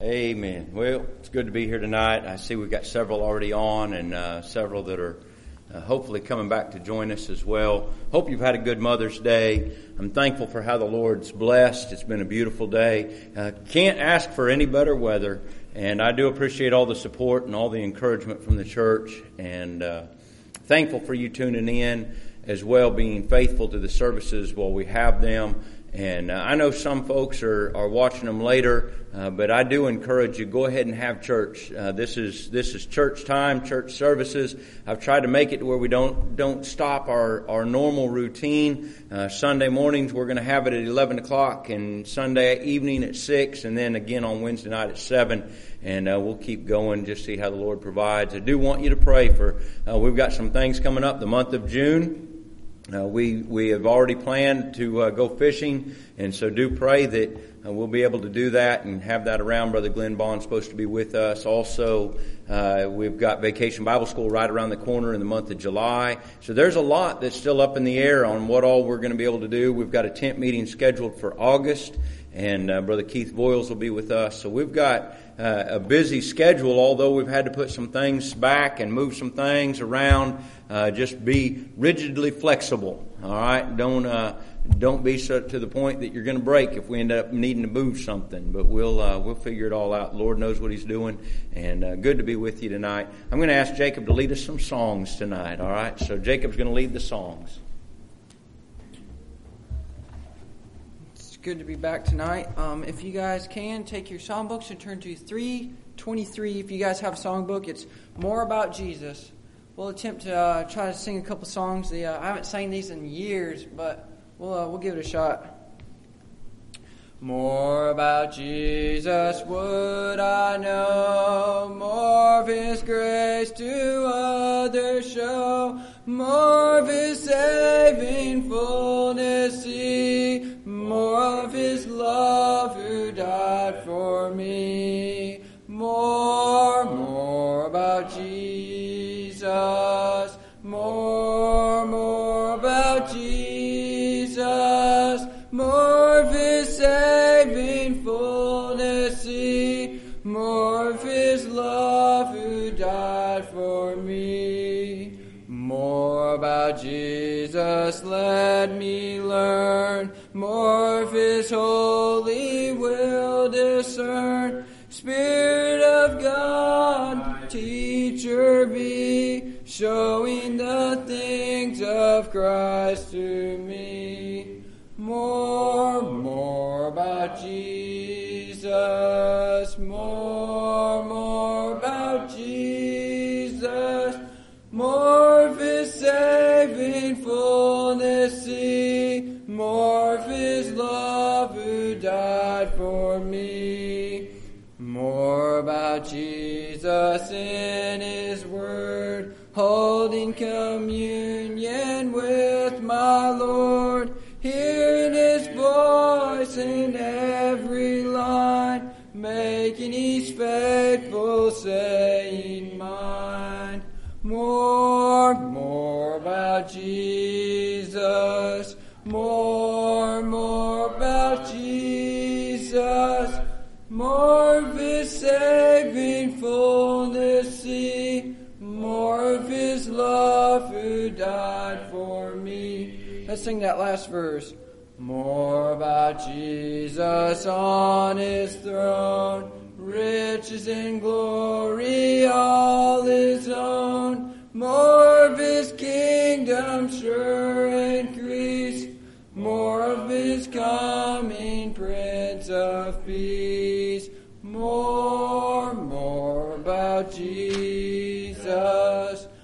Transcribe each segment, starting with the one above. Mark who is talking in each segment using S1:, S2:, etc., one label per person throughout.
S1: Amen. Well, it's good to be here tonight. I see we've got several already on and several that are hopefully coming back to join us as well. Hope you've had a good Mother's Day. I'm thankful for how the Lord's blessed. It's been a beautiful day. Can't ask for any better weather. And I do appreciate all the support and all the encouragement from the church. And thankful for you tuning in as well, being faithful to the services while we have them. And I know some folks are watching them later, but I do encourage you, go ahead and have church. This is church time, church services. I've tried to make it to where we don't stop our normal routine. Sunday mornings we're going to have it at 11 o'clock, and Sunday evening at 6, and then again on Wednesday night at 7. And we'll keep going, just see how the Lord provides. I do want you to pray for. We've got some things coming up the month of June. We have already planned to go fishing, and so do pray that we'll be able to do that and have that around. Brother Glenn Bond's supposed to be with us. Also, we've got Vacation Bible School right around the corner in the month of July. So there's a lot that's still up in the air on what all we're going to be able to do. We've got a tent meeting scheduled for August, and Brother Keith Boyles will be with us. So we've got a busy schedule, although we've had to put some things back and move some things around. Just be rigidly flexible. All right, don't be so to the point that you're going to break if we end up needing to move something. But we'll figure it all out. The Lord knows what He's doing, and good to be with you tonight. I'm going to ask Jacob to lead us some songs tonight. All right, so Jacob's going to lead the songs.
S2: Good to be back tonight. If you guys can, take your songbooks and turn to 323. If you guys have a songbook, it's More About Jesus. We'll attempt to try to sing a couple songs. I haven't sang these in years, but we'll give it a shot. More about Jesus would I know, more of His grace to others show, more of His saving fullness see, more of His love who died for me. More about Jesus, more about Jesus, more of His saving fullness see, more of His love who died for me. More about Jesus let me learn, more of His holy will discern. Spirit of God, teacher be, showing the things of Christ to me. More about Jesus, more about Jesus, more of His saving fullness see, more of His love who died for me. More about Jesus in His Word, holding communion with my Lord, hearing His voice in every line, making His faithful saying mine. More about Jesus, more about Jesus, more of His saving fullness see, more of His love who died for me. Let's sing that last verse. More about Jesus on His throne, riches and glory all His own, more of His kingdom sure increase, more of His coming Prince of Peace. More about Jesus,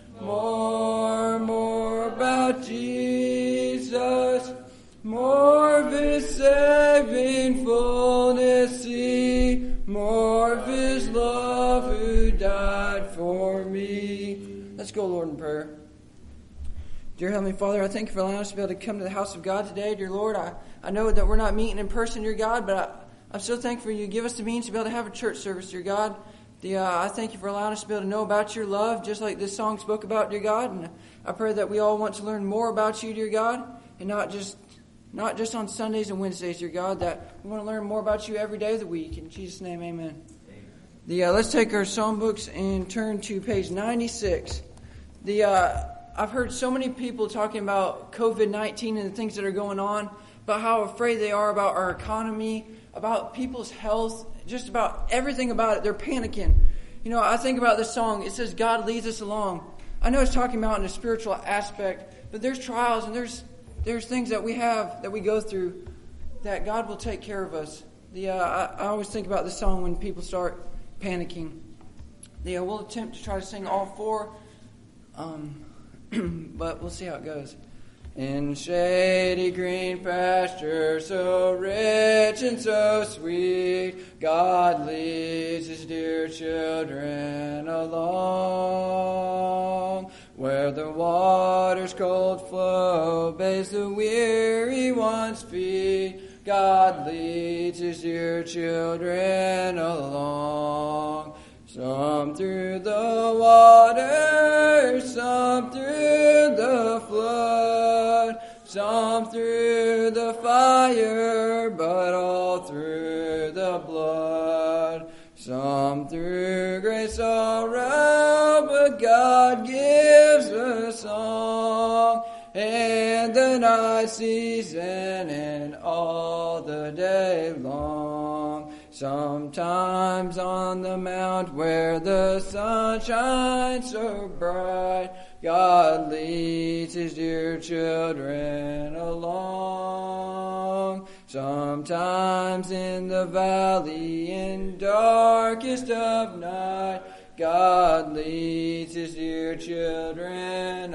S2: more about Jesus, more of His saving fullness see, more of His love who died for me. Let's go, Lord, in prayer. Dear Heavenly Father, I thank You for allowing us to be able to come to the house of God today. Dear Lord, I know that we're not meeting in person, dear God, but I'm so thankful You give us the means to be able to have a church service, dear God. I thank You for allowing us to be able to know about Your love, just like this song spoke about, dear God. And I pray that we all want to learn more about You, dear God, and not just not just on Sundays and Wednesdays, dear God, that we want to learn more about you every day of the week. In Jesus' name, amen. Let's take our songbooks and turn to page 96. I've heard so many people talking about COVID-19 and the things that are going on, about how afraid they are about our economy, about people's health, just about everything about it. They're panicking. I think about this song. It says, God leads us along. I know it's talking about in a spiritual aspect, but there's trials and there's things that we have, that we go through, that God will take care of us. I always think about this song when people start panicking. We'll attempt to try to sing all four, but we'll see how it goes. In shady green pasture, so rich and so sweet, God leads his dear children along. Where the water's cold flow bathes the weary one's feet, God leads his dear children along. Some through the water, some through the flood, some through the fire, but all through the blood. Some through great sorrow, but God gives a song. In the night season and all the day long. Sometimes on the mount where the sun shines so bright, God leads his dear children along. Sometimes in the valley in darkest of night, God leads his dear children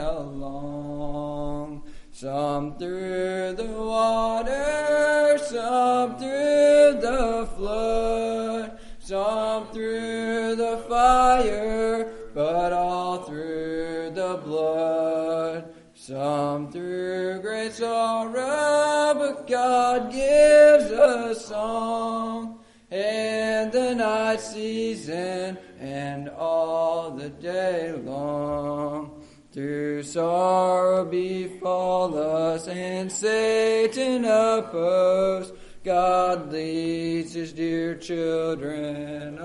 S2: along. Some through the water, some through the flood, some through the fire, but all through the blood. Some through great sorrow, but God gives a song. In the night season and all the day long. Through sorrow befall us and Satan oppose, God leads his dear children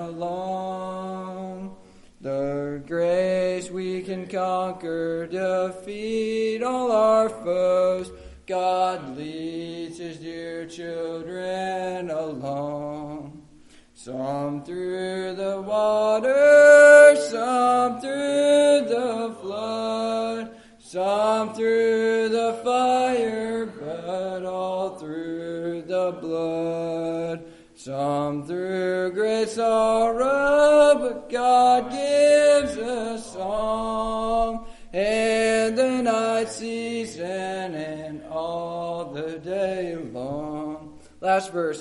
S2: along. The grace we can conquer, defeat all our foes, God leads his dear children along. Some through the water, some through the flood, some through the fire, but all through the blood. Some through great sorrow, but God gives a song. In the night season and all the day long. Last verse.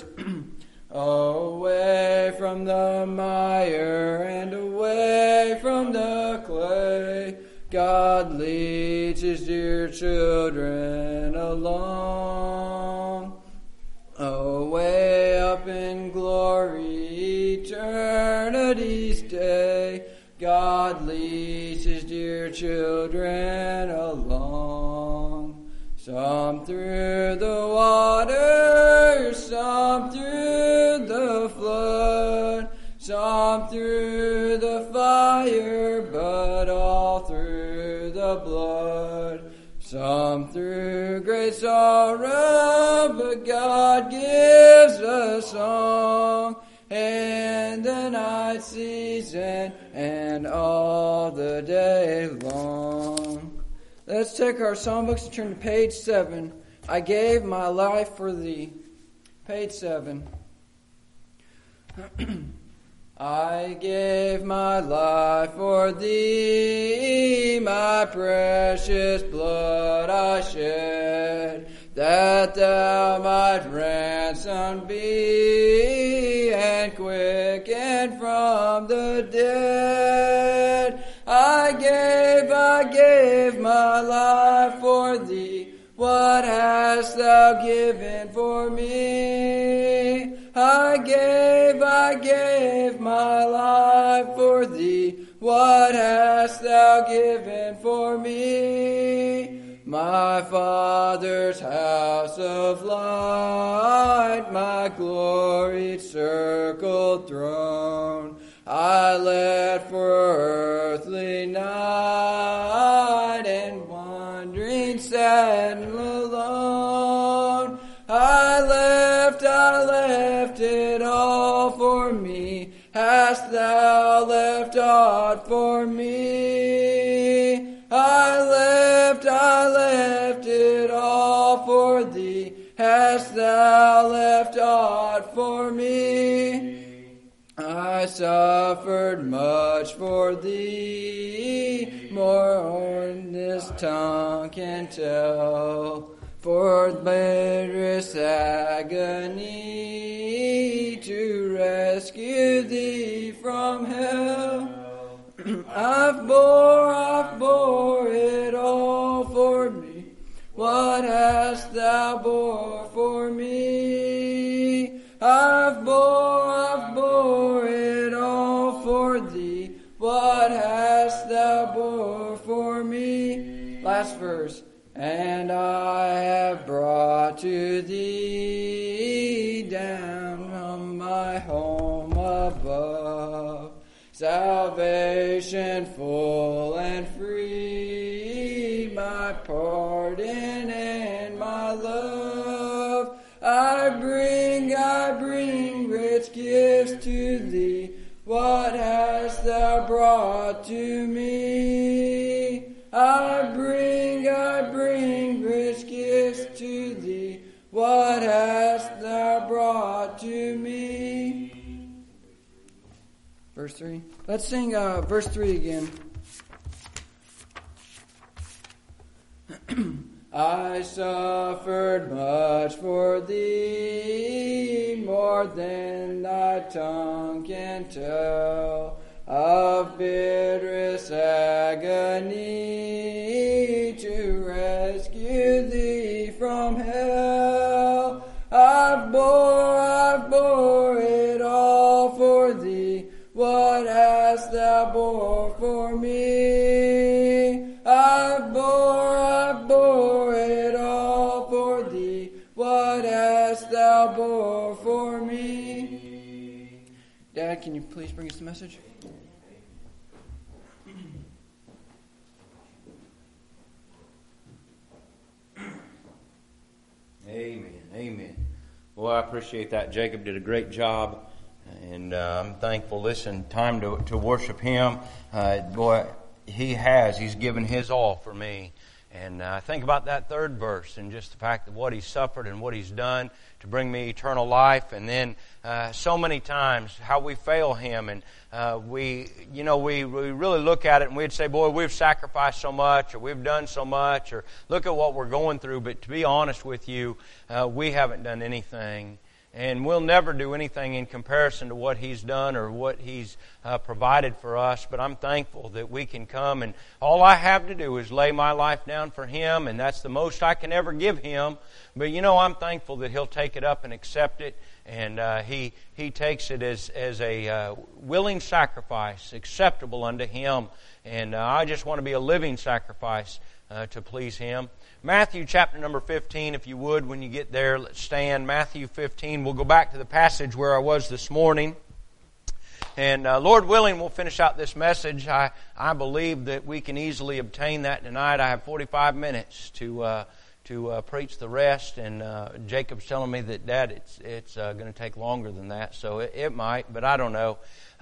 S2: Away from the mire and away from the clay, God leads his dear children along. Away up in glory, eternity's day, God leads his dear children along. Some through the water, some through the flood, some through the fire, but all through the blood. Some through great sorrow, but God gives a song. In the night season and all the day long. Let's take our songbooks and turn to page 7. I gave my life for thee. Page 7. I gave my life for thee, my precious blood I shed, that thou might ransom be and quicken from the dead. I gave my life for thee. What hast thou given for me? I gave my life for thee. What hast thou given for me? My Father's house of light, my gloried circled throne. I left for earthly night and wandering sad and alone. I left it all for me. Hast thou left aught for me? I left it all for thee. Hast thou left aught for me? I suffered much for thee, more than this tongue can tell. For bitterest agony to rescue thee from hell. I've bore it all for me. What hast thou bore for me? I've bore it all for thee. What hast thou bore for me? Last verse. And I have brought to thee down from my home above salvation full and free, my pardon and my love. I bring rich gifts to thee. What hast thou brought to me? I bring rich gifts to thee. What hast thou brought to me? Verse 3. Let's sing verse 3 again. I suffered much for thee, more than thy tongue can tell, of bitterest agony to rescue thee from hell. I've bore it all for thee. What hast thou bore for me? I've bore it all for thee. What hast thou bore for me? Dad, can you please bring us the message?
S1: Amen. Amen. Well, I appreciate that. Jacob did a great job, and I'm thankful. Listen, time to worship Him. He's given His all for me. And think about that third verse and just the fact that what He's suffered and what He's done to bring me eternal life. And then so many times how we fail Him, and we really look at it and we'd say, boy, we've sacrificed so much, or we've done so much, or look at what we're going through. But to be honest with you, we haven't done anything. And we'll never do anything in comparison to what He's done or what He's provided for us. But I'm thankful that we can come, and all I have to do is lay my life down for Him, and that's the most I can ever give Him. But I'm thankful that He'll take it up and accept it, and He takes it as a willing sacrifice, acceptable unto Him. And I just want to be a living sacrifice to please Him. Matthew chapter number 15, if you would, when you get there, let's stand. Matthew 15. We'll go back to the passage where I was this morning. And Lord willing, we'll finish out this message. I believe that we can easily obtain that tonight. I have 45 minutes to preach the rest. And Jacob's telling me that, Dad, it's going to take longer than that. So it might, but I don't know.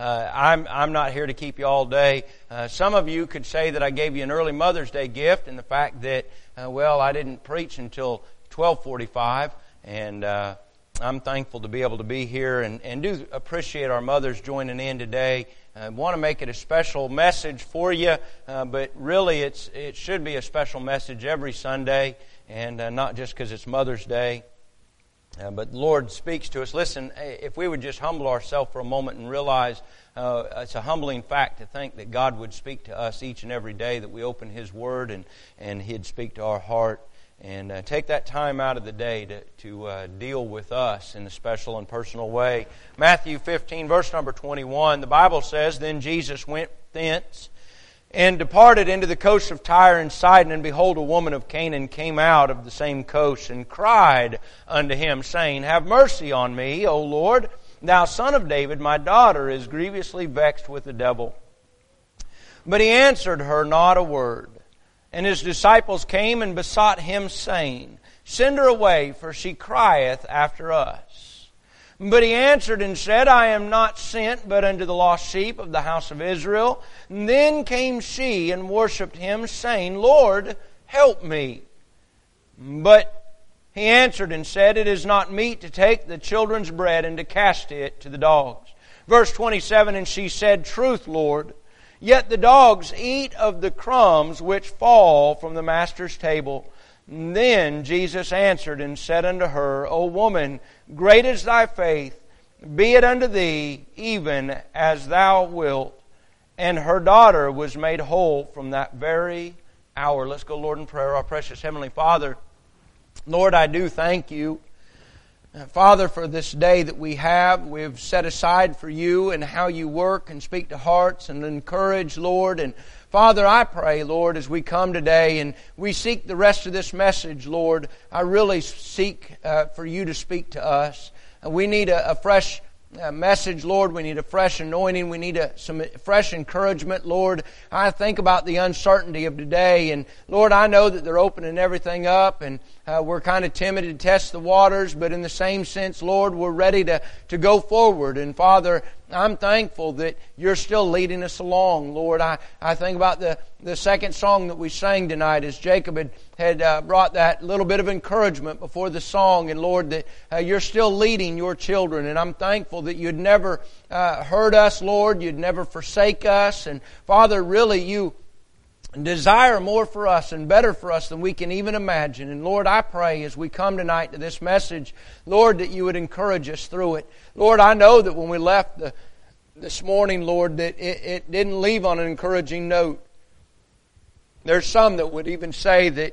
S1: I'm not here to keep you all day. Some of you could say that I gave you an early Mother's Day gift in the fact that, I didn't preach until 12:45, and I'm thankful to be able to be here and do appreciate our mothers joining in today. I want to make it a special message for you, but really it should be a special message every Sunday, and not just because it's Mother's Day. But the Lord speaks to us. Listen, if we would just humble ourselves for a moment and realize it's a humbling fact to think that God would speak to us each and every day, that we open His Word and He'd speak to our heart. And take that time out of the day to deal with us in a special and personal way. Matthew 15, verse number 21, the Bible says, Then Jesus went thence and departed into the coast of Tyre and Sidon, and behold, a woman of Canaan came out of the same coast, and cried unto Him, saying, Have mercy on me, O Lord,
S3: Thou son of David, my daughter is grievously vexed with the devil. But he answered her not a word. And his disciples came and besought him, saying, Send her away, for she crieth after us. But he answered and said, I am not sent but unto the lost sheep of the house of Israel. And then came she and worshipped him, saying, Lord, help me. But he answered and said, It is not meet to take the children's bread and to cast it to the dogs. Verse 27, And she said, Truth, Lord. Yet the dogs eat of the crumbs which fall from the master's table. And then Jesus answered and said unto her, O woman, great is thy faith. Be it unto thee even as thou wilt. And her daughter was made whole from that very hour. Let's go, Lord, in prayer. Our precious Heavenly Father, Lord, I do thank You, Father, for this day that we've set aside for You and how You work and speak to hearts and encourage, Lord. And Father, I pray, Lord, as we come today and we seek the rest of this message, Lord, I really seek for You to speak to us. We need a fresh message, Lord. We need a fresh anointing. We need some fresh encouragement, Lord. I think about the uncertainty of today, and Lord, I know that they're opening everything up, and we're kind of timid to test the waters, but in the same sense, Lord, we're ready to go forward. And Father, I'm thankful that You're still leading us along, Lord. I think about the second song that we sang tonight as Jacob had brought that little bit of encouragement before the song. And Lord, that You're still leading Your children. And I'm thankful that You'd never hurt us, Lord. You'd never forsake us. And Father, really You desire more for us and better for us than we can even imagine. And Lord, I pray as we come tonight to this message, Lord, that You would encourage us through it. Lord, I know that when we left this morning, Lord, that it didn't leave on an encouraging note. There's some that would even say that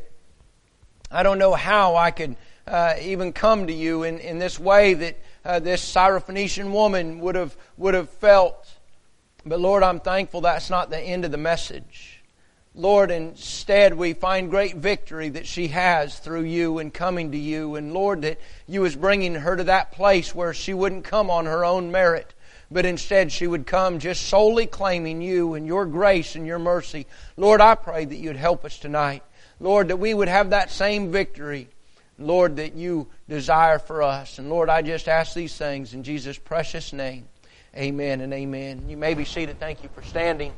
S3: I don't know how I could even come to You in this way that this Syrophoenician woman would have felt. But Lord, I'm thankful that's not the end of the message. Lord, instead we find great victory that she has through You and coming to You. And Lord, that You is bringing her to that place where she wouldn't come on her own merit, but instead she would come just solely claiming You and Your grace and Your mercy. Lord, I pray that You'd help us tonight. Lord, that we would have that same victory, Lord, that You desire for us. And Lord, I just ask these things in Jesus' precious name. Amen and amen. You may be seated. Thank you for standing.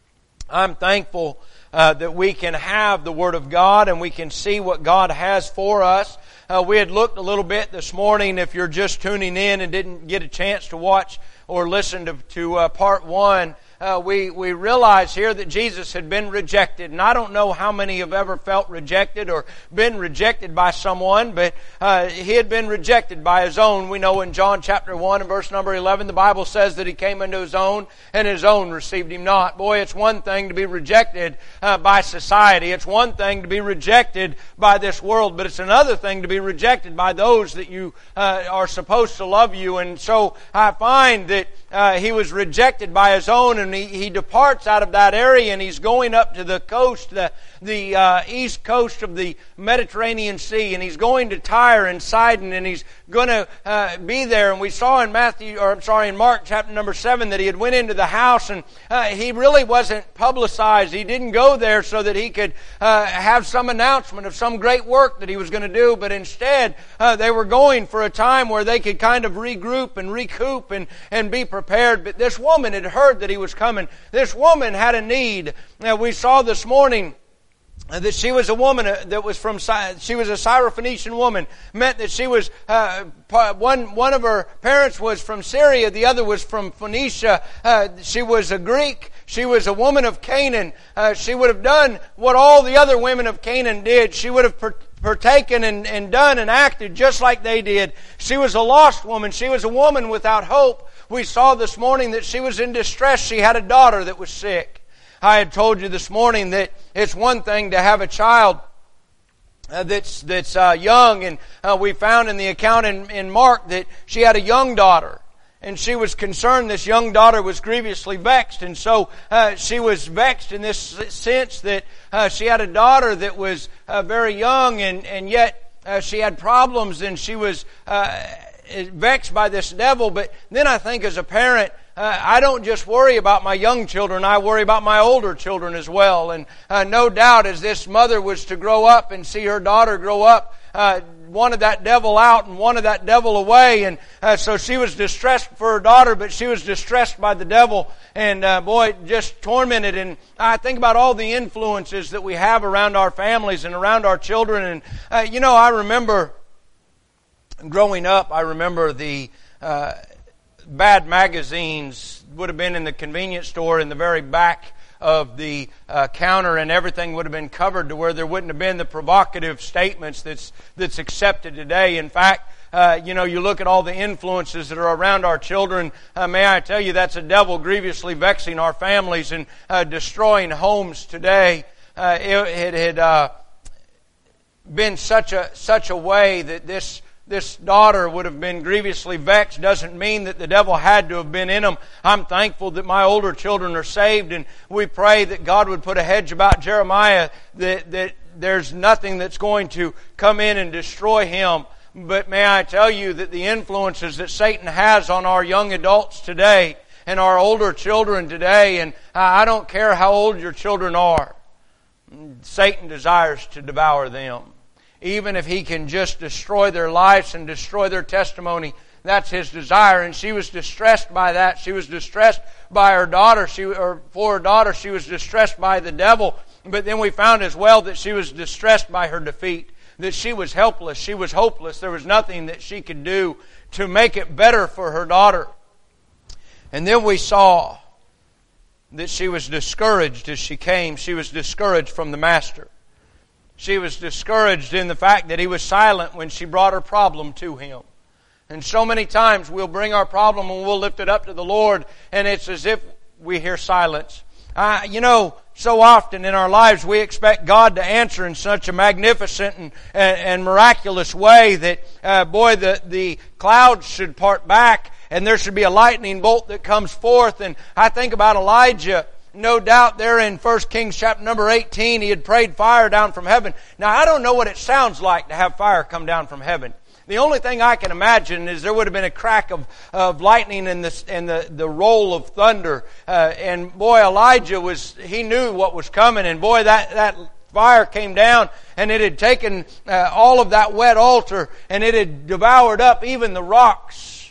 S3: I'm thankful that we can have the Word of God and we can see what God has for us. We had looked a little bit this morning, if you're just tuning in and didn't get a chance to watch or listen to part 1. We realize here that Jesus had been rejected. And I don't know how many have ever felt rejected or been rejected by someone, but He had been rejected by His own. We know in John chapter 1 and verse number 11, the Bible says that He came unto His own, and His own received Him not. Boy, it's one thing to be rejected by society. It's one thing to be rejected by this world, but it's another thing to be rejected by those that you are supposed to love you. And so I find that He was rejected by His own, and he departs out of that area, and he's going up to the coast, the east coast of the Mediterranean Sea, and he's going to Tyre and Sidon, and he's going to be there. And we saw in Mark chapter number 7 that he had went into the house, and he really wasn't publicized. He didn't go there so that he could have some announcement of some great work that he was going to do, but instead they were going for a time where they could kind of regroup and recoup and be prepared. But this woman had heard that he was coming. This woman had a need. Now, we saw this morning that she was a woman that was she was a Syrophoenician woman. Meant that she was, one of her parents was from Syria, the other was from Phoenicia. She was a Greek. She was a woman of Canaan. She would have done what all the other women of Canaan did. She would have partaken and done and acted just like they did. She was a lost woman. She was a woman without hope. We saw this morning that she was in distress. She had a daughter that was sick. I had told you this morning that it's one thing to have a child that's young, and we found in the account in Mark that she had a young daughter. And she was concerned this young daughter was grievously vexed. And so she was vexed in this sense that she had a daughter that was very young, and yet she had problems, and she was vexed by this devil, but then I think as a parent, I don't just worry about my young children, I worry about my older children as well. And no doubt as this mother was to grow up and see her daughter grow up, wanted that devil out and wanted that devil away. And so she was distressed for her daughter, but she was distressed by the devil. And boy, just tormented. And I think about all the influences that we have around our families and around our children. And I remember growing up, I remember the bad magazines would have been in the convenience store in the very back of the counter, and everything would have been covered to where there wouldn't have been the provocative statements that's accepted today. In fact, you look at all the influences that are around our children. May I tell you, that's a devil grievously vexing our families and destroying homes today. It had been such a way that this daughter would have been grievously vexed doesn't mean that the devil had to have been in them. I'm thankful that my older children are saved, and we pray that God would put a hedge about Jeremiah, that there's nothing that's going to come in and destroy him. But may I tell you that the influences that Satan has on our young adults today and our older children today, and I don't care how old your children are, Satan desires to devour them. Even if he can just destroy their lives and destroy their testimony, that's his desire. And she was distressed by that. She was distressed by her daughter. For her daughter, she was distressed by the devil. But then we found as well that she was distressed by her defeat. That she was helpless. She was hopeless. There was nothing that she could do to make it better for her daughter. And then we saw that she was discouraged as she came. She was discouraged from the master. She was discouraged in the fact that he was silent when she brought her problem to him. And so many times we'll bring our problem and we'll lift it up to the Lord, and it's as if we hear silence. So often in our lives we expect God to answer in such a magnificent and miraculous way that, the clouds should part back and there should be a lightning bolt that comes forth. And I think about Elijah. No doubt there in 1 Kings chapter number 18, he had prayed fire down from heaven. Now, I don't know what it sounds like to have fire come down from heaven. The only thing I can imagine is there would have been a crack of lightning and the roll of thunder. And boy, Elijah he knew what was coming. And boy, that fire came down and it had taken all of that wet altar and it had devoured up even the rocks.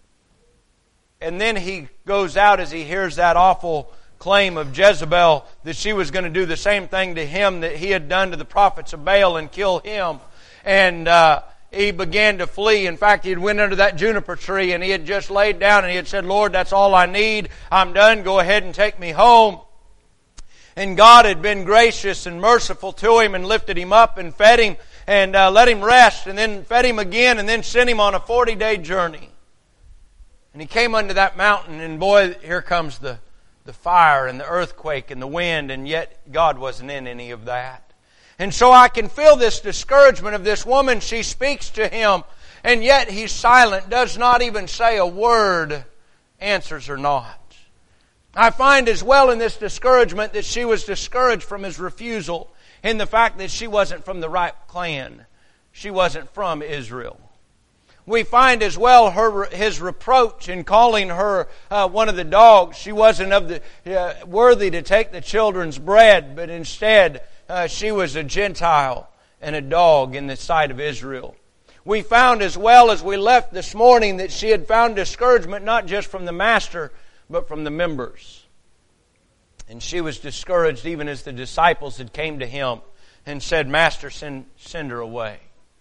S3: And then he goes out as he hears that awful claim of Jezebel that she was going to do the same thing to him that he had done to the prophets of Baal and kill him. And he began to flee. In fact, he had went under that juniper tree and he had just laid down and he had said, Lord, that's all I need. I'm done. Go ahead and take me home. And God had been gracious and merciful to him and lifted him up and fed him and let him rest and then fed him again and then sent him on a 40-day journey. And he came unto that mountain and boy, here comes the fire and the earthquake and the wind, and yet God wasn't in any of that. And so I can feel this discouragement of this woman. She speaks to him, and yet he's silent, does not even say a word, answers her not. I find as well in this discouragement that she was discouraged from his refusal in the fact that she wasn't from the right clan. She wasn't from Israel. We find as well his reproach in calling her one of the dogs. She wasn't worthy to take the children's bread, but instead she was a Gentile and a dog in the sight of Israel. We found as well as we left this morning that she had found discouragement not just from the master, but from the members. And she was discouraged even as the disciples had came to him and said, Master, send her away.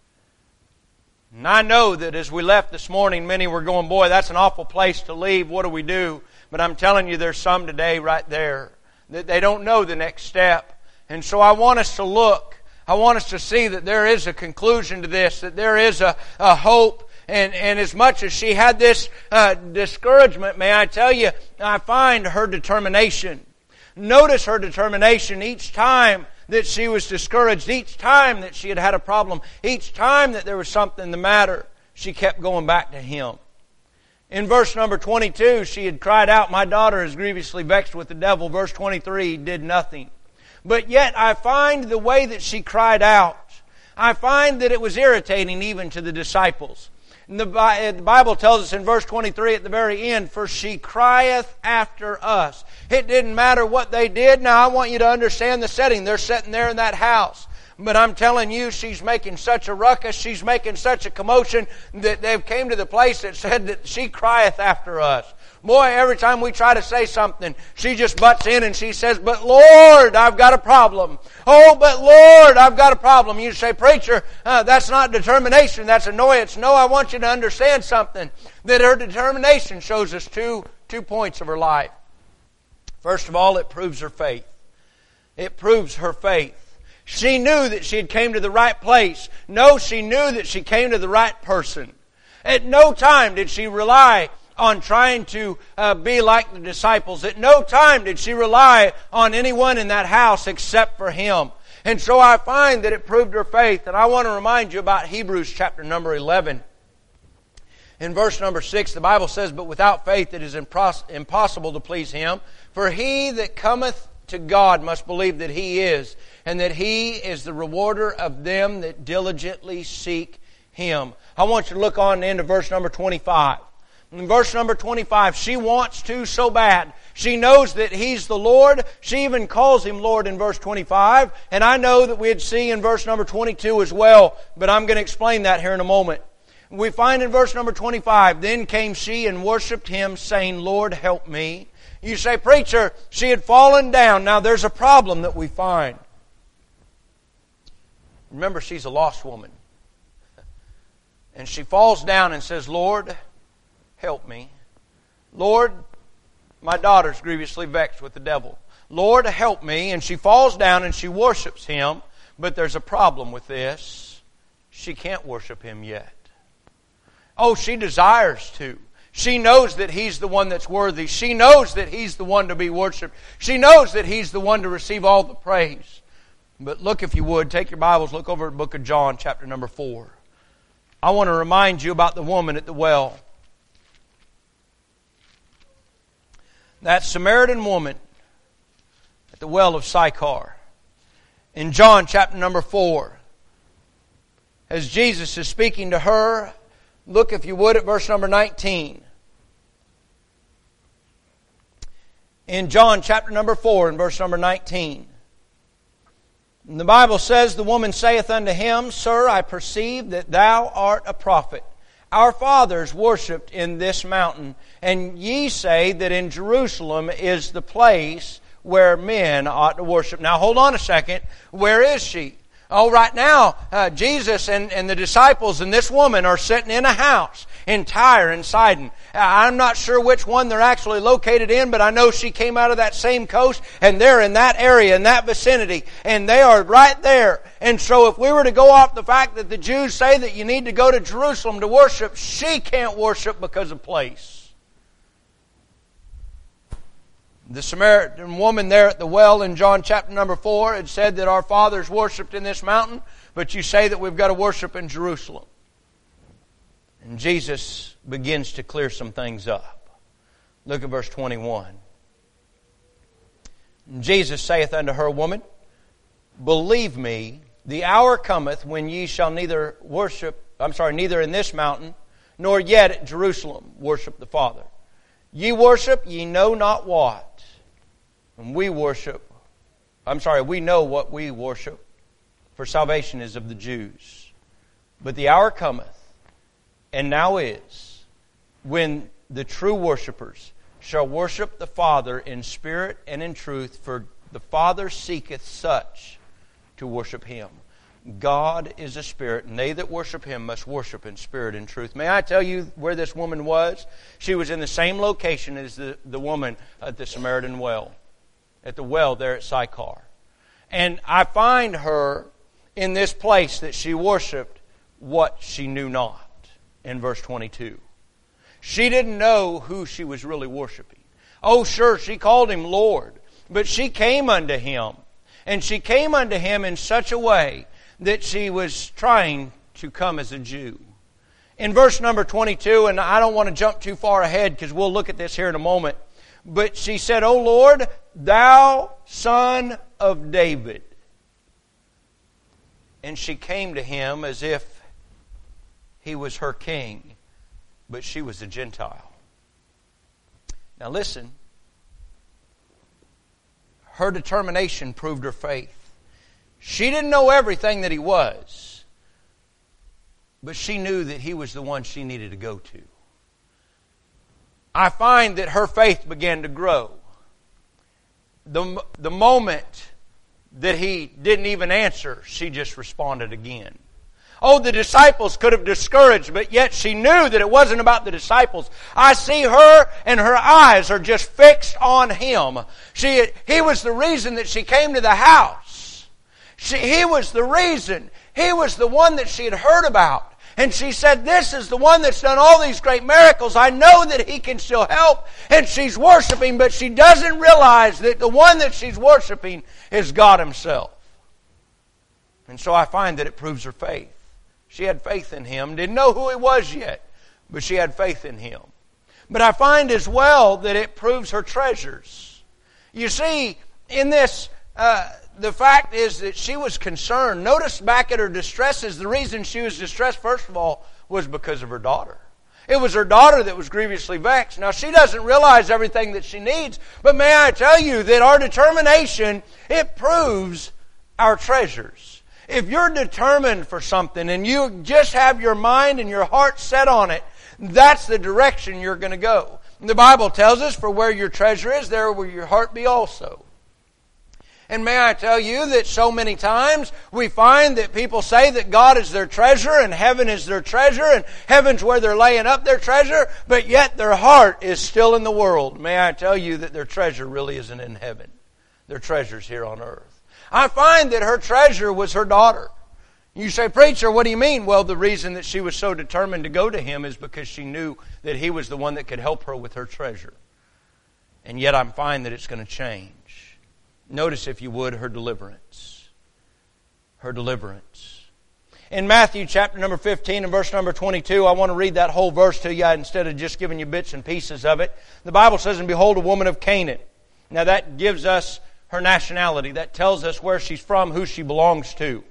S3: And I know that as we left this morning, many were going, boy, that's an awful place to leave. What do we do? But I'm telling you, there's some today right there that they don't know the next step. And so I want us to look. I want us to see that there is a conclusion to this, that there is a hope. And as much as she had this discouragement, may I tell you, I find her determination. Notice her determination each time that she was discouraged, each time that she had had a problem, each time that there was something the matter, she kept going back to him. In verse number 22, she had cried out, my daughter is grievously vexed with the devil. Verse 23, did nothing. But yet I find the way that she cried out, I find that it was irritating even to the disciples. And the Bible tells us in verse 23 at the very end, for she crieth after us. It didn't matter what they did. Now I want you to understand the setting. They're sitting there in that house. But I'm telling you, she's making such a ruckus, she's making such a commotion that they've came to the place that said that she crieth after us. Boy, every time we try to say something, she just butts in and she says, but Lord, I've got a problem. Oh, but Lord, I've got a problem. You say, preacher, that's not determination, that's annoyance. No, I want you to understand something. That her determination shows us two points of her life. First of all, it proves her faith. It proves her faith. She knew that she had came to the right place. No, she knew that she came to the right person. At no time did she rely on trying to be like the disciples. At no time did she rely on anyone in that house except for Him. And so I find that it proved her faith. And I want to remind you about Hebrews chapter number 11. In verse number 6, the Bible says, but without faith it is impossible to please Him. For he that cometh to God must believe that He is, and that He is the rewarder of them that diligently seek Him. I want you to look on into verse number 25. In verse number 25, she wants to so bad. She knows that He's the Lord. She even calls Him Lord in verse 25. And I know that we'd see in verse number 22 as well, but I'm going to explain that here in a moment. We find in verse number 25, then came she and worshipped Him, saying, Lord, help me. You say, preacher, she had fallen down. Now there's a problem that we find. Remember, she's a lost woman. And she falls down and says, Lord, help me. Lord, my daughter's grievously vexed with the devil. Lord, help me. And she falls down and she worships Him. But there's a problem with this. She can't worship Him yet. Oh, she desires to. She knows that He's the one that's worthy. She knows that He's the one to be worshipped. She knows that He's the one to receive all the praise. But look, if you would, take your Bibles, look over at the book of John, chapter number 4. I want to remind you about the woman at the well. That Samaritan woman at the well of Sychar. In John chapter number 4, as Jesus is speaking to her, look, if you would, at verse number 19. In John chapter number 4 and verse number 19. And the Bible says, the woman saith unto Him, Sir, I perceive that Thou art a prophet. Our fathers worshipped in this mountain, and ye say that in Jerusalem is the place where men ought to worship. Now hold on a second. Where is she? Oh, right now, Jesus and the disciples and this woman are sitting in a house in Tyre and Sidon. I'm not sure which one they're actually located in, but I know she came out of that same coast, and they're in that area, in that vicinity, and they are right there. And so if we were to go off the fact that the Jews say that you need to go to Jerusalem to worship, she can't worship because of place. The Samaritan woman there at the well in John chapter number 4 had said that our fathers worshipped in this mountain, but you say that we've got to worship in Jerusalem. And Jesus begins to clear some things up. Look at verse 21. And Jesus saith unto her, Woman, believe me, the hour cometh when ye shall neither in this mountain, nor yet at Jerusalem worship the Father. Ye worship, ye know not what. And we know what we worship, for salvation is of the Jews. But the hour cometh, and now is, when the true worshipers shall worship the Father in spirit and in truth, for the Father seeketh such to worship Him. God is a spirit, and they that worship Him must worship in spirit and truth. May I tell you where this woman was? She was in the same location as the woman at the Samaritan well. At the well there at Sychar. And I find her in this place that she worshipped what she knew not in verse 22. She didn't know who she was really worshiping. Oh, sure, she called Him Lord, but she came unto Him. And she came unto Him in such a way that she was trying to come as a Jew. In verse number 22, and I don't want to jump too far ahead because we'll look at this here in a moment, but she said, O Lord, Thou Son of David. And she came to Him as if He was her king. but she was a Gentile. Now listen, her determination proved her faith. She didn't know everything that he was, but she knew that he was the one she needed to go to. I find that her faith began to grow. The moment that he didn't even answer, she just responded again. Oh, the disciples could have discouraged, but yet she knew that it wasn't about the disciples. I see her and her eyes are just fixed on him. He was the reason that she came to the house. He was the reason. He was the one that she had heard about. And she said, this is the one that's done all these great miracles. I know that he can still help. And she's worshiping, but she doesn't realize that the one that she's worshiping is God himself. And so I find that it proves her faith. She had faith in him. Didn't know who he was yet, but she had faith in him. But I find as well that it proves her treasures. You see, in this, the fact is that she was concerned. Notice back at her distresses, the reason she was distressed, first of all, was because of her daughter. It was her daughter that was grievously vexed. Now, she doesn't realize everything that she needs, but may I tell you that our determination, it proves our treasures. If you're determined for something and you just have your mind and your heart set on it, that's the direction you're going to go. The Bible tells us, for where your treasure is, there will your heart be also. And may I tell you that so many times we find that people say that God is their treasure and heaven is their treasure and heaven's where they're laying up their treasure, but yet their heart is still in the world. May I tell you that their treasure really isn't in heaven. Their treasure's here on earth. I find that her treasure was her daughter. You say, preacher, what do you mean? Well, the reason that she was so determined to go to him is because she knew that he was the one that could help her with her treasure. And yet I find that it's going to change. Notice, if you would, her deliverance. Her deliverance. In Matthew chapter number 15 and verse number 22, I want to read that whole verse to you instead of just giving you bits and pieces of it. The Bible says, and behold, a woman of Canaan. Now that gives us her nationality. That tells us where she's from, who she belongs to.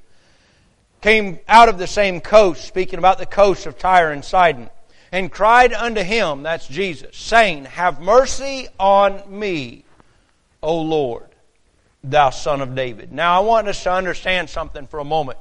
S3: Came out of the same coast, speaking about the coast of Tyre and Sidon, and cried unto him, that's Jesus, saying, have mercy on me, O Lord, thou Son of David. Now I want us to understand something for a moment.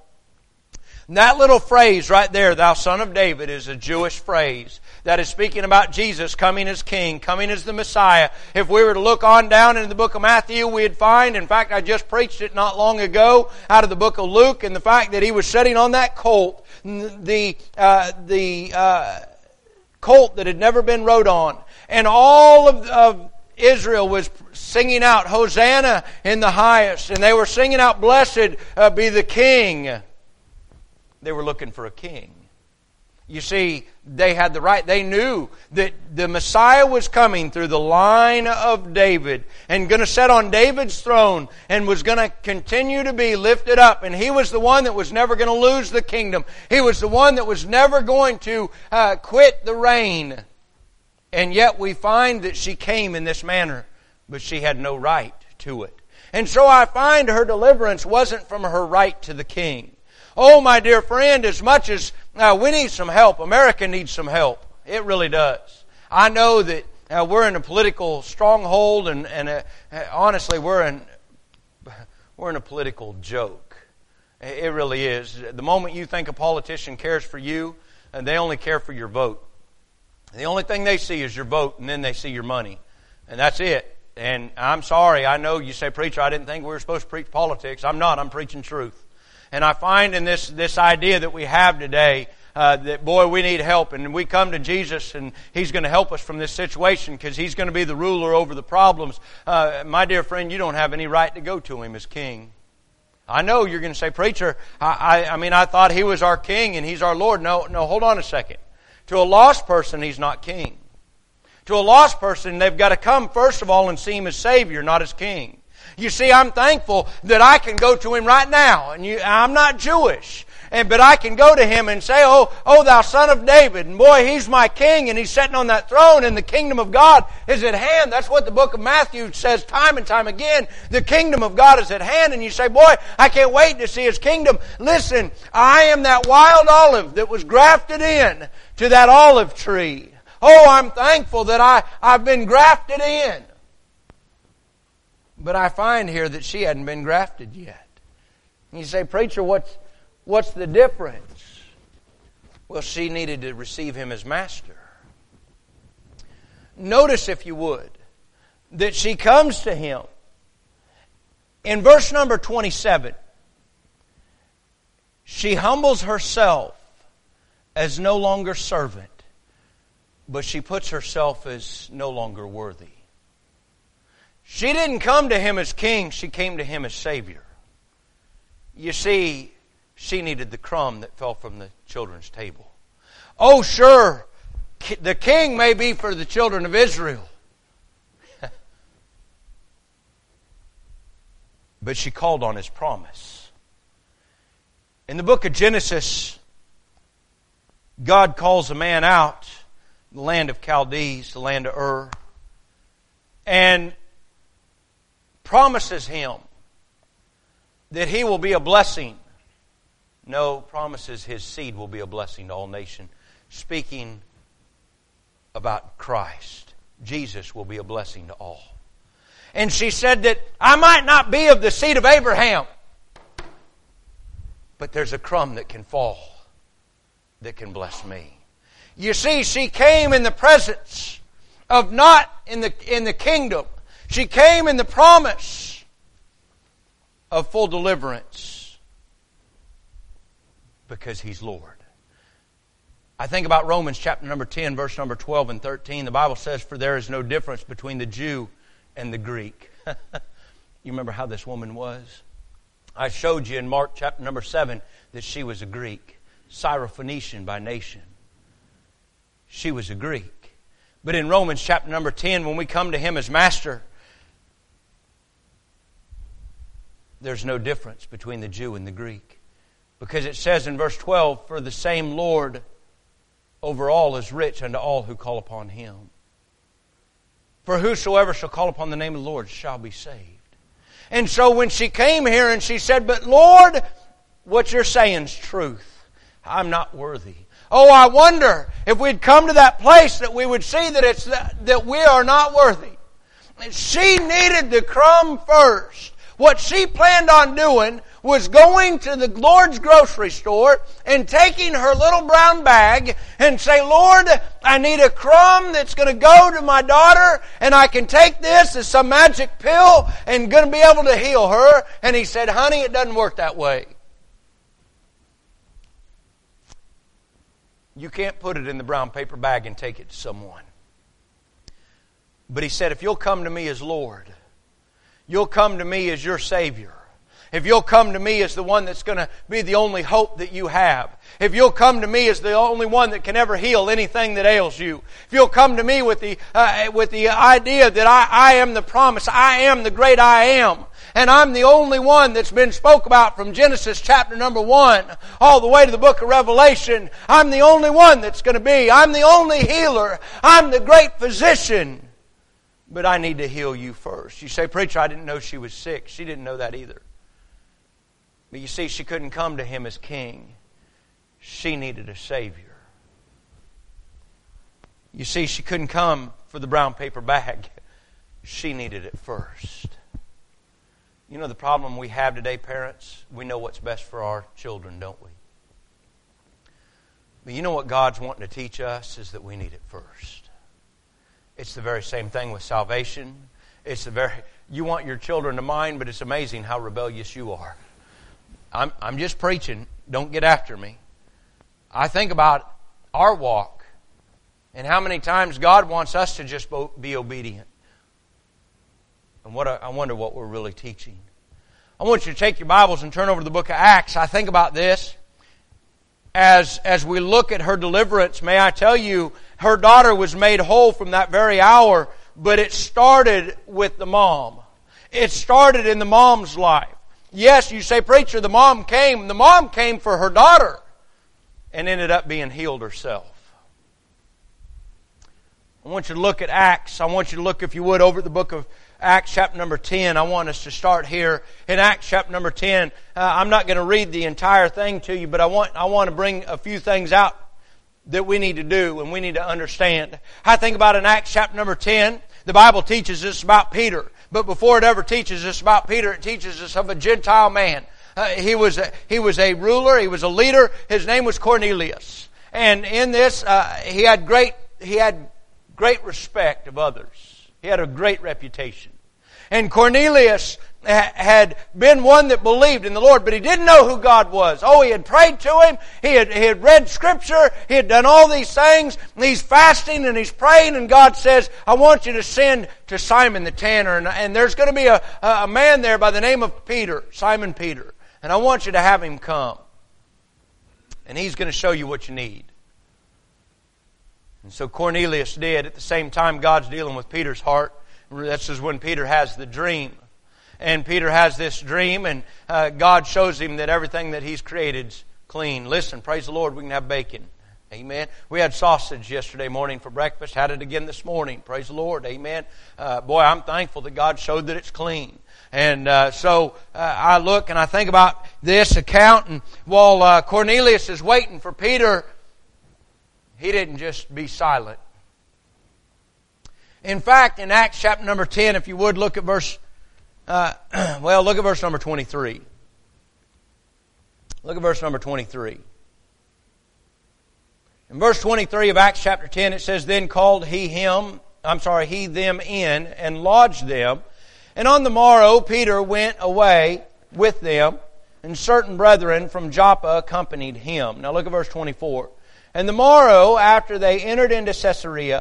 S3: That little phrase right there, thou Son of David, is a Jewish phrase that is speaking about Jesus coming as King, coming as the Messiah. If we were to look on down into the book of Matthew, we'd find, in fact, I just preached it not long ago out of the book of Luke, and the fact that he was sitting on that colt, the colt that had never been rode on, and all of Israel was singing out, Hosanna in the highest, and they were singing out, blessed be the King. They were looking for a king. You see, they had the right. They knew that the Messiah was coming through the line of David and going to sit on David's throne and was going to continue to be lifted up. And he was the one that was never going to lose the kingdom. He was the one that was never going to quit the reign. And yet we find that she came in this manner, but she had no right to it. And so I find her deliverance wasn't from her right to the king. Oh, my dear friend, as much as we need some help, America needs some help. It really does. I know that we're in a political stronghold, and honestly, we're in a political joke. It really is. The moment you think a politician cares for you, they only care for your vote. The only thing they see is your vote, and then they see your money. And that's it. And I'm sorry, I know you say, preacher, I didn't think we were supposed to preach politics. I'm not. I'm preaching truth. And I find in this idea that we have today that, boy, we need help. And we come to Jesus and He's going to help us from this situation because He's going to be the ruler over the problems. My dear friend, you don't have any right to go to Him as King. I know you're going to say, preacher, I thought He was our King and He's our Lord. No, hold on a second. To a lost person, He's not King. To a lost person, they've got to come first of all and see Him as Savior, not as King. You see, I'm thankful that I can go to Him right now. And I'm not Jewish. But I can go to him and say, oh, thou son of David. And boy, he's my king, and he's sitting on that throne, and the kingdom of God is at hand. That's what the book of Matthew says time and time again. The kingdom of God is at hand. And you say, boy, I can't wait to see his kingdom. Listen, I am that wild olive that was grafted in to that olive tree. Oh, I'm thankful that I've been grafted in. But I find here that she hadn't been grafted yet. And you say, preacher, what's the difference? Well, she needed to receive him as master. Notice, if you would, that she comes to him. In verse number 27, she humbles herself as no longer servant, but she puts herself as no longer worthy. She didn't come to him as king, she came to him as Savior. You see, she needed the crumb that fell from the children's table. Oh, sure, the king may be for the children of Israel. But she called on his promise. In the book of Genesis, God calls a man out, the land of Chaldees, the land of Ur, and promises him that he will be a blessing. No, promises his seed will be a blessing to all nations. Speaking about Christ, Jesus will be a blessing to all. And she said that I might not be of the seed of Abraham, but there's a crumb that can fall that can bless me. You see, she came in the presence of not in the kingdom. She came in the promise of full deliverance because He's Lord. I think about Romans chapter number 10, verse number 12 and 13. The Bible says, for there is no difference between the Jew and the Greek. You remember how this woman was? I showed you in Mark chapter number 7 that she was a Greek, Syrophoenician by nation. She was a Greek. But in Romans chapter number 10, when we come to Him as Master, there's no difference between the Jew and the Greek. Because it says in verse 12, for the same Lord over all is rich unto all who call upon Him. For whosoever shall call upon the name of the Lord shall be saved. And so when she came here and she said, but Lord, what you're saying is truth. I'm not worthy. Oh, I wonder if we'd come to that place that we would see that we are not worthy. She needed the crumb first. What she planned on doing was going to the Lord's grocery store and taking her little brown bag and say, Lord, I need a crumb that's going to go to my daughter, and I can take this as some magic pill and going to be able to heal her. And He said, honey, it doesn't work that way. You can't put it in the brown paper bag and take it to someone. But He said, if you'll come to me as Lord, you'll come to me as your Savior. If you'll come to me as the one that's going to be the only hope that you have. If you'll come to me as the only one that can ever heal anything that ails you. If you'll come to me with the idea that I am the promise, I am the great I am. And I'm the only one that's been spoke about from Genesis chapter number 1 all the way to the book of Revelation. I'm the only one that's going to be. I'm the only healer. I'm the great physician. But I need to heal you first. You say, preacher, I didn't know she was sick. She didn't know that either. But you see, she couldn't come to Him as king. She needed a Savior. You see, she couldn't come for the brown paper bag. She needed it first. You know the problem we have today, parents? We know what's best for our children, don't we? But you know what God's wanting to teach us is that we need it first. It's the very same thing with salvation. You want your children to mind, but it's amazing how rebellious you are. I'm just preaching. Don't get after me. I think about our walk and how many times God wants us to just be obedient. And I wonder what we're really teaching. I want you to take your Bibles and turn over to the book of Acts. I think about this. As we look at her deliverance, may I tell you, her daughter was made whole from that very hour, but it started with the mom. It started in the mom's life. Yes, you say, preacher, the mom came. The mom came for her daughter and ended up being healed herself. I want you to look at Acts. I want you to look, if you would, over the book of Acts chapter number 10. I want us to start here in Acts chapter number 10. I'm not going to read the entire thing to you, but I want to bring a few things out that we need to do and we need to understand. I think about in Acts chapter number 10, the Bible teaches us about Peter. But before it ever teaches us about Peter, it teaches us of a Gentile man. He was a ruler. He was a leader. His name was Cornelius. And in this, he had great respect of others. He had a great reputation. And Cornelius had been one that believed in the Lord, but he didn't know who God was. Oh, he had prayed to Him. He had read Scripture. He had done all these things. And he's fasting and he's praying, and God says, I want you to send to Simon the tanner. And there's going to be a man there by the name of Peter, Simon Peter. And I want you to have him come. And he's going to show you what you need. And so Cornelius did. At the same time, God's dealing with Peter's heart. This is when Peter has the dream. And Peter has this dream, and God shows him that everything that he's created is clean. Listen, praise the Lord, we can have bacon. Amen. We had sausage yesterday morning for breakfast. Had it again this morning. Praise the Lord. Amen. Boy, I'm thankful that God showed that it's clean. And so I look and I think about this account, and while Cornelius is waiting for Peter, he didn't just be silent. In fact, in Acts chapter number 10, if you would look at verse look at verse number 23. Look at verse number 23. In verse 23 of Acts chapter 10, it says, Then called he them in, and lodged them. And on the morrow Peter went away with them, and certain brethren from Joppa accompanied him. Now look at verse 24. And the morrow, after they entered into Caesarea,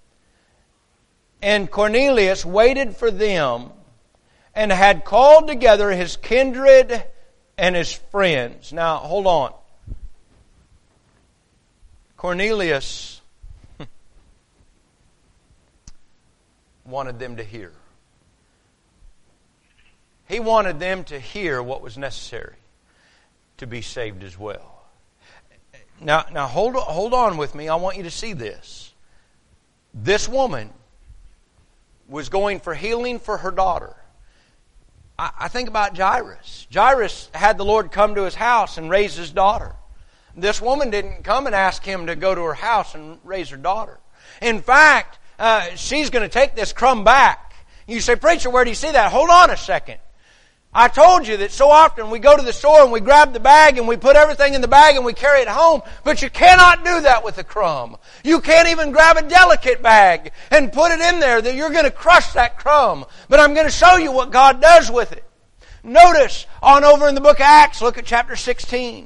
S3: and Cornelius waited for them, and had called together his kindred and his friends. Now, hold on. Cornelius wanted them to hear. He wanted them to hear what was necessary to be saved as well. Now hold on with me. I want you to see this. This woman was going for healing for her daughter. I think about Jairus. Jairus had the Lord come to his house and raise his daughter. This woman didn't come and ask him to go to her house and raise her daughter. In fact, she's going to take this crumb back. You say, preacher, where do you see that? Hold on a second. I told you that so often we go to the store and we grab the bag and we put everything in the bag and we carry it home, but you cannot do that with a crumb. You can't even grab a delicate bag and put it in there that you're going to crush that crumb. But I'm going to show you what God does with it. Notice on over in the book of Acts, look at chapter 16.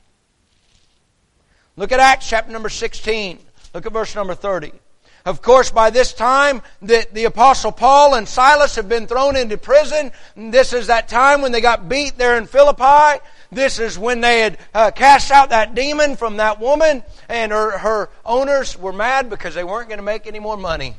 S3: Look at Acts chapter number 16. Look at verse number 30. Of course, by this time, the Apostle Paul and Silas have been thrown into prison. This is that time when they got beat there in Philippi. This is when they had cast out that demon from that woman, and her owners were mad because they weren't going to make any more money.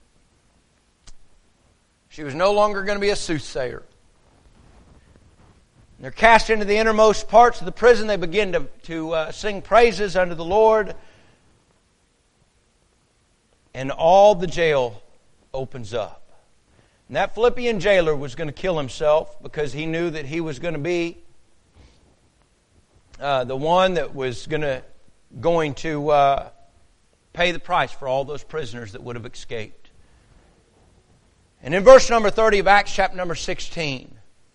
S3: She was no longer going to be a soothsayer. They're cast into the innermost parts of the prison. They begin to sing praises unto the Lord. And all the jail opens up. And that Philippian jailer was going to kill himself because he knew that he was going to be the one that was going to pay the price for all those prisoners that would have escaped. And in verse number 30 of Acts chapter number 16,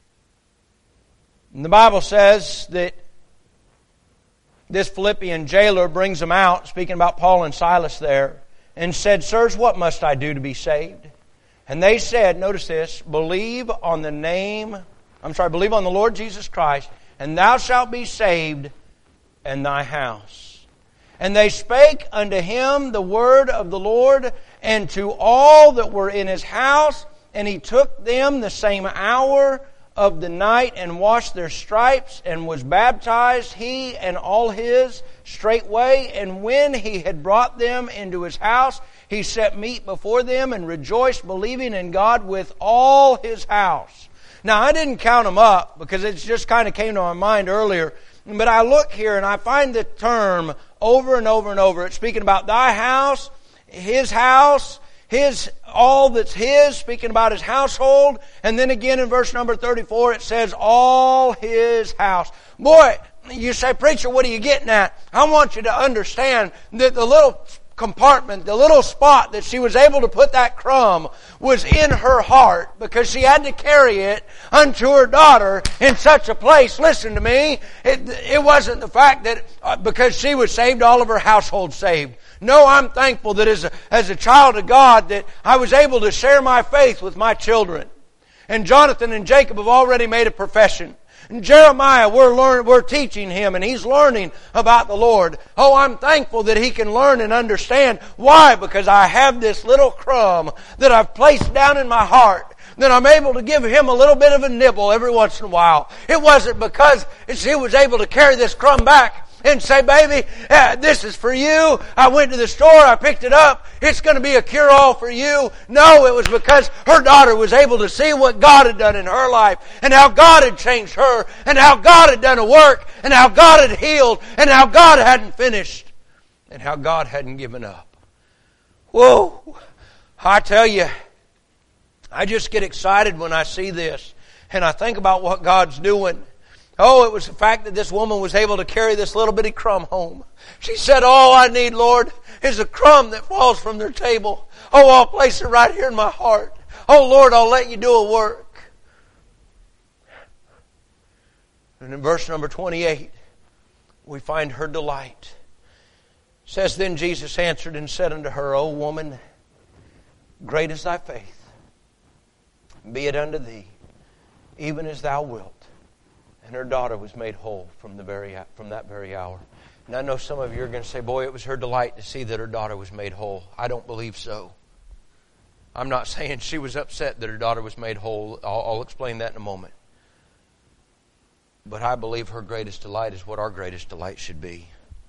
S3: the Bible says that this Philippian jailer brings them out, speaking about Paul and Silas there, and said, Sirs, what must I do to be saved? And they said, notice this, believe on the Lord Jesus Christ, and thou shalt be saved, and thy house. And they spake unto him the word of the Lord, and to all that were in his house, and he took them the same hour of the night, and washed their stripes, and was baptized, he and all his, straightway. And when he had brought them into his house, he set meat before them, and rejoiced, believing in God with all his house. Now, I didn't count them up because it just kind of came to my mind earlier. But I look here and I find the term over and over and over. It's speaking about thy house, his all that's his, speaking about his household. And then again in verse number 34 it says all his house. Boy, you say, preacher, what are you getting at? I want you to understand that the little compartment, the little spot that she was able to put that crumb was in her heart, because she had to carry it unto her daughter in such a place. Listen to me. It wasn't the fact that because she was saved, all of her household saved. No, I'm thankful that as a child of God that I was able to share my faith with my children. And Jonathan and Jacob have already made a profession. And Jeremiah, we're teaching him, and he's learning about the Lord. Oh, I'm thankful that he can learn and understand. Why? Because I have this little crumb that I've placed down in my heart, that I'm able to give him a little bit of a nibble every once in a while. It wasn't because she was able to carry this crumb back and say, baby, this is for you. I went to the store, I picked it up. It's going to be a cure-all for you. No, it was because her daughter was able to see what God had done in her life, and how God had changed her, and how God had done a work, and how God had healed, and how God hadn't finished, and how God hadn't given up. Whoa! I tell you, I just get excited when I see this, and I think about what God's doing. Oh, it was the fact that this woman was able to carry this little bitty crumb home. She said, all I need, Lord, is a crumb that falls from their table. Oh, I'll place it right here in my heart. Oh, Lord, I'll let you do a work. And in verse number 28, we find her delight. It says, then Jesus answered and said unto her, O woman, great is thy faith. Be it unto thee, even as thou wilt. And her daughter was made whole from that very hour. And I know some of you are going to say, boy, it was her delight to see that her daughter was made whole. I don't believe so. I'm not saying she was upset that her daughter was made whole. I'll explain that in a moment. But I believe her greatest delight is what our greatest delight should be,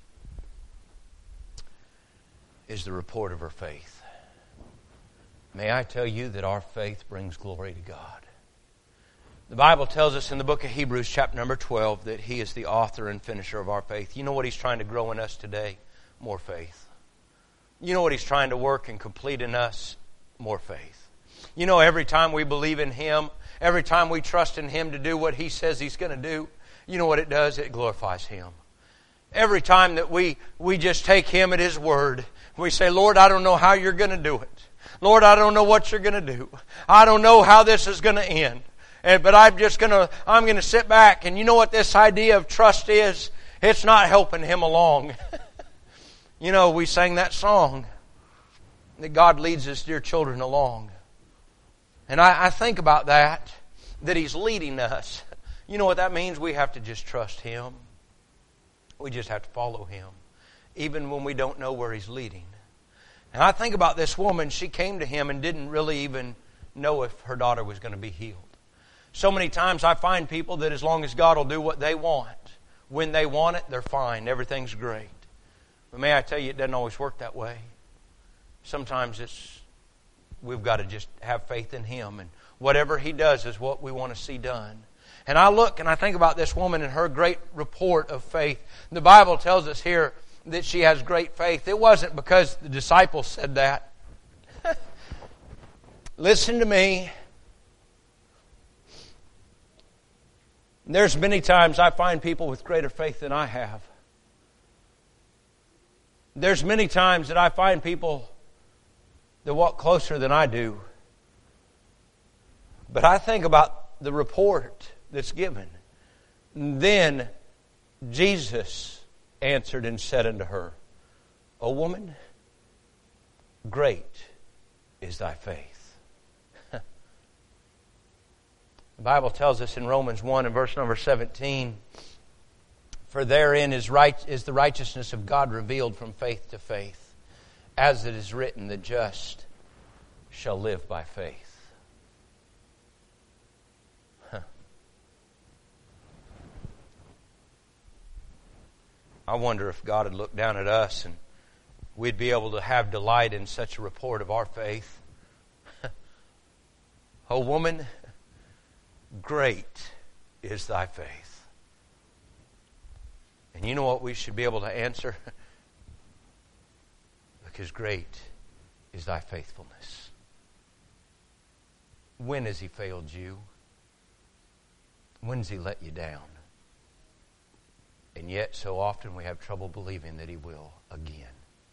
S3: is the report of her faith. May I tell you that our faith brings glory to God. The Bible tells us in the book of Hebrews, chapter number 12, that He is the author and finisher of our faith. You know what He's trying to grow in us today? More faith. You know what He's trying to work and complete in us? More faith. You know, every time we believe in Him, every time we trust in Him to do what He says He's going to do, you know what it does? It glorifies Him. Every time that we just take Him at His word, we say, Lord, I don't know how you're going to do it. Lord, I don't know what you're going to do. I don't know how this is going to end. But I'm going to sit back. And you know what this idea of trust is? It's not helping Him along. You know, we sang that song that God leads His dear children along. And I think about that He's leading us. You know what that means? We have to just trust Him. We just have to follow Him, even when we don't know where He's leading. And I think about this woman. She came to Him and didn't really even know if her daughter was going to be healed. So many times I find people that as long as God will do what they want, when they want it, they're fine. Everything's great. But may I tell you, it doesn't always work that way. Sometimes we've got to just have faith in Him. And whatever He does is what we want to see done. And I look and I think about this woman and her great report of faith. The Bible tells us here that she has great faith. It wasn't because the disciples said that. Listen to me. There's many times I find people with greater faith than I have. There's many times that I find people that walk closer than I do. But I think about the report that's given. Then Jesus answered and said unto her, O woman, great is thy faith. The Bible tells us in Romans 1 and verse number 17, for therein is the righteousness of God revealed from faith to faith, as it is written, the just shall live by faith. I wonder if God would look down at us and we'd be able to have delight in such a report of our faith. O woman, great is thy faith. And you know what we should be able to answer? Because great is thy faithfulness. When has He failed you? When has He let you down? And yet so often we have trouble believing that He will again.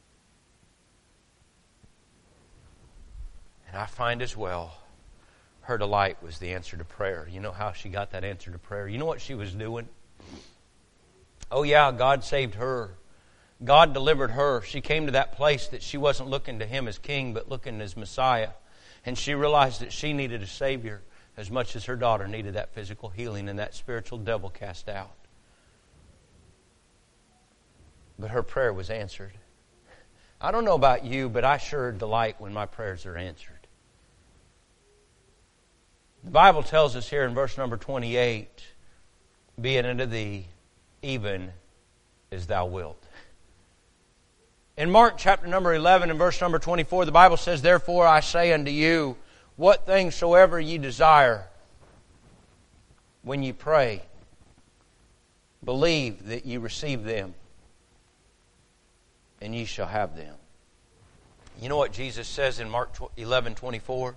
S3: And I find as well, her delight was the answer to prayer. You know how she got that answer to prayer? You know what she was doing? Oh yeah, God saved her. God delivered her. She came to that place that she wasn't looking to Him as King, but looking as Messiah. And she realized that she needed a Savior as much as her daughter needed that physical healing and that spiritual devil cast out. But her prayer was answered. I don't know about you, but I sure delight when my prayers are answered. The Bible tells us here in verse number 28, be it unto thee even as thou wilt. In Mark chapter number 11 and verse number 24, the Bible says, therefore I say unto you, what things soever ye desire, when ye pray, believe that ye receive them, and ye shall have them. You know what Jesus says in Mark 11:24?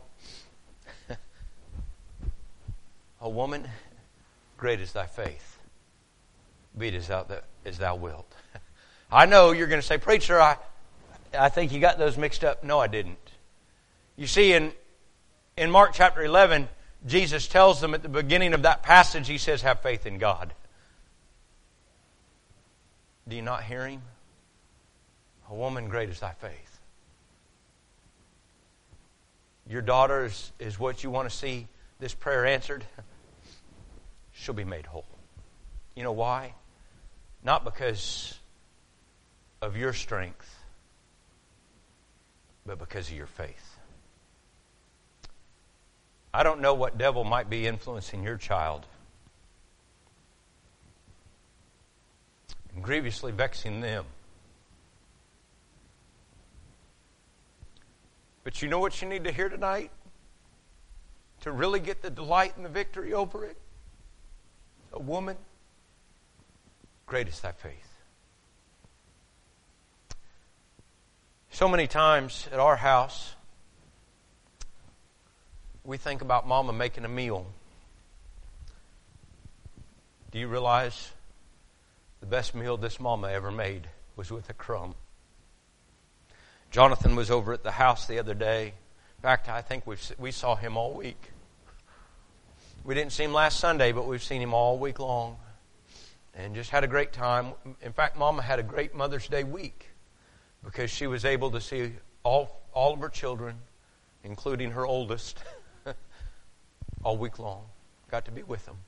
S3: O woman, great is thy faith. Be it as thou wilt. I know you're going to say, preacher, I think you got those mixed up. No, I didn't. You see, in Mark chapter 11, Jesus tells them at the beginning of that passage, He says, have faith in God. Do you not hear Him? A woman, great is thy faith. Your daughter is what you want to see this prayer answered. She'll be made whole. You know why? Not because of your strength, but because of your faith. I don't know what devil might be influencing your child and grievously vexing them. But you know what you need to hear tonight? To really get the delight and the victory over it? A woman, great is thy faith. So many times at our house, we think about Mama making a meal. Do you realize the best meal this Mama ever made was with a crumb? Jonathan was over at the house the other day. In fact, I think we saw him all week. We didn't see him last Sunday, but we've seen him all week long. And just had a great time. In fact, Mama had a great Mother's Day week because she was able to see all of her children, including her oldest, all week long. Got to be with them.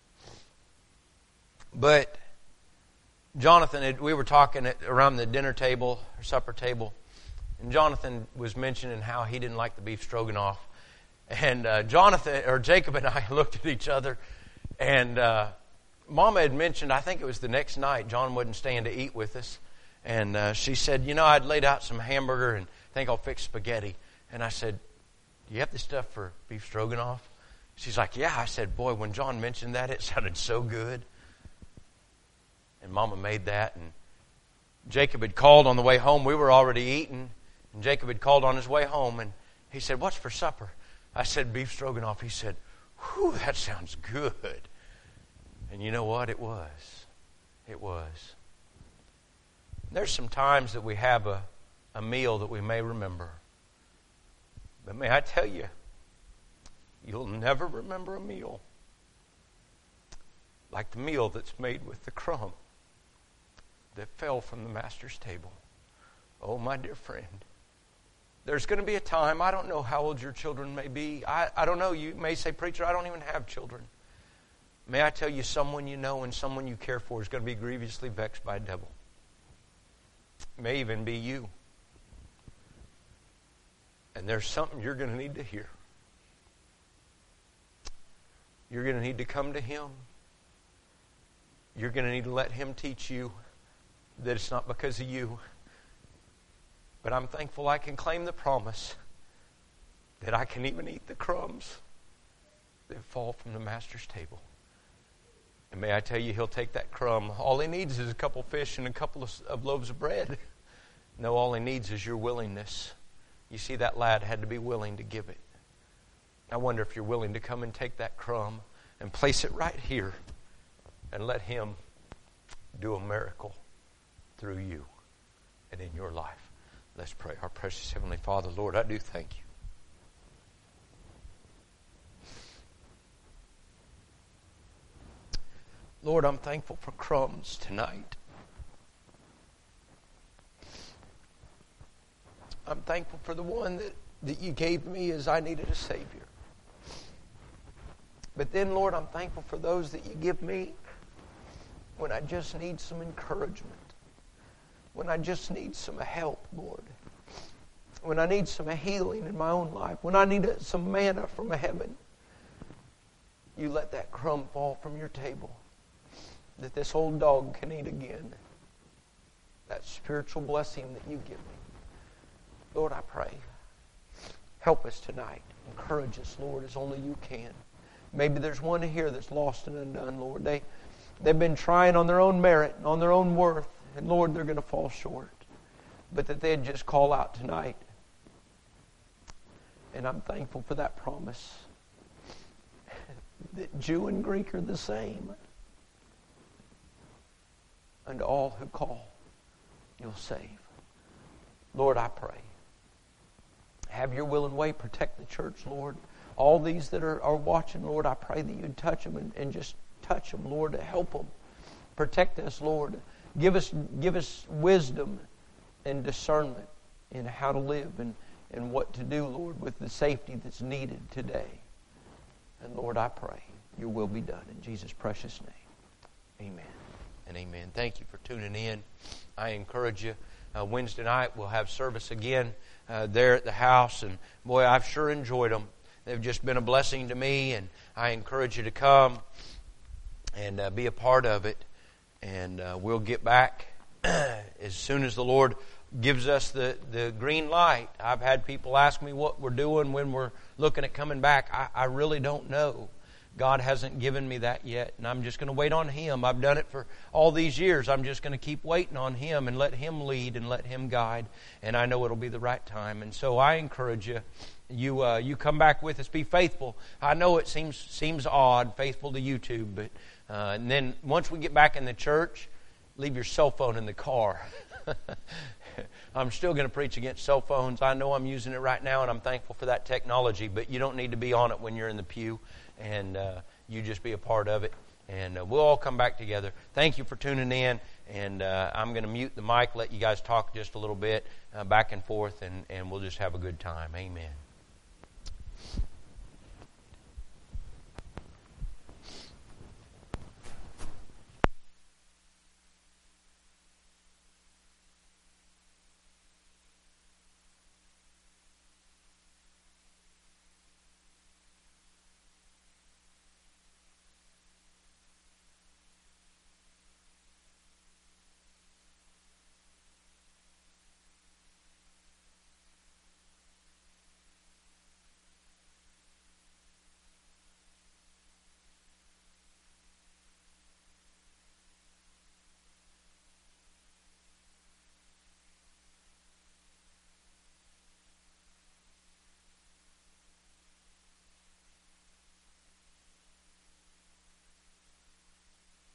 S3: But Jonathan, we were talking around the dinner table, or supper table, and Jonathan was mentioning how he didn't like the beef stroganoff. And Jacob and I looked at each other, and Mama had mentioned, I think it was the next night, John wasn't staying to eat with us, and she said, you know, I'd laid out some hamburger and I think I'll fix spaghetti. And I said, do you have the stuff for beef stroganoff? She's like, yeah. I said, boy, when John mentioned that, it sounded so good. And Mama made that, and Jacob had called on the way home. We were already eating, and Jacob had called on his way home, and he said, what's for supper? I said, beef stroganoff. He said, whew, that sounds good. And you know what? It was. It was. There's some times that we have a meal that we may remember. But may I tell you, you'll never remember a meal like the meal that's made with the crumb that fell from the Master's table. Oh, my dear friend. There's going to be a time, I don't know how old your children may be. I don't know. You may say, preacher, I don't even have children. May I tell you, someone you know and someone you care for is going to be grievously vexed by a devil. It may even be you. And there's something you're going to need to hear. You're going to need to come to Him. You're going to need to let Him teach you that it's not because of you. But I'm thankful I can claim the promise that I can even eat the crumbs that fall from the Master's table. And may I tell you, He'll take that crumb. All He needs is a couple fish and a couple of loaves of bread. No, all He needs is your willingness. You see, that lad had to be willing to give it. I wonder if you're willing to come and take that crumb and place it right here and let Him do a miracle through you and in your life. Let's pray. Our precious Heavenly Father, Lord, I do thank You. Lord, I'm thankful for crumbs tonight. I'm thankful for the one that You gave me as I needed a Savior. But then, Lord, I'm thankful for those that You give me when I just need some encouragement, when I just need some help, Lord, when I need some healing in my own life, when I need some manna from heaven. You let that crumb fall from Your table that this old dog can eat again. That spiritual blessing that You give me. Lord, I pray, help us tonight. Encourage us, Lord, as only You can. Maybe there's one here that's lost and undone, Lord. They've been trying on their own merit, on their own worth, and Lord, they're going to fall short. But that they'd just call out tonight. And I'm thankful for that promise. That Jew and Greek are the same. And all who call, You'll save. Lord, I pray. Have Your will and way. Protect the church, Lord. All these that are watching, Lord, I pray that You'd touch them and just touch them, Lord, to help them. Protect us, Lord. Give us wisdom and discernment in how to live and what to do, Lord, with the safety that's needed today. And Lord, I pray Your will be done in Jesus' precious name. Amen and amen. Thank you for tuning in. I encourage you. Wednesday night we'll have service again there at the house. And boy, I've sure enjoyed them. They've just been a blessing to me. And I encourage you to come and be a part of it. And we'll get back as soon as the Lord gives us the green light. I've had people ask me what we're doing when we're looking at coming back. I really don't know. God hasn't given me that yet, and I'm just going to wait on Him. I've done it for all these years. I'm just going to keep waiting on Him and let Him lead and let Him guide, and I know it'll be the right time. And so I encourage you, you come back with us. Be faithful. I know it seems odd, faithful to YouTube, but and then once we get back in the church, leave your cell phone in the car. I'm still going to preach against cell phones. I know I'm using it right now, and I'm thankful for that technology, but you don't need to be on it when you're in the pew, and you just be a part of it, and we'll all come back together. Thank you for tuning in, and I'm going to mute the mic, let you guys talk just a little bit back and forth, and we'll just have a good time. Amen.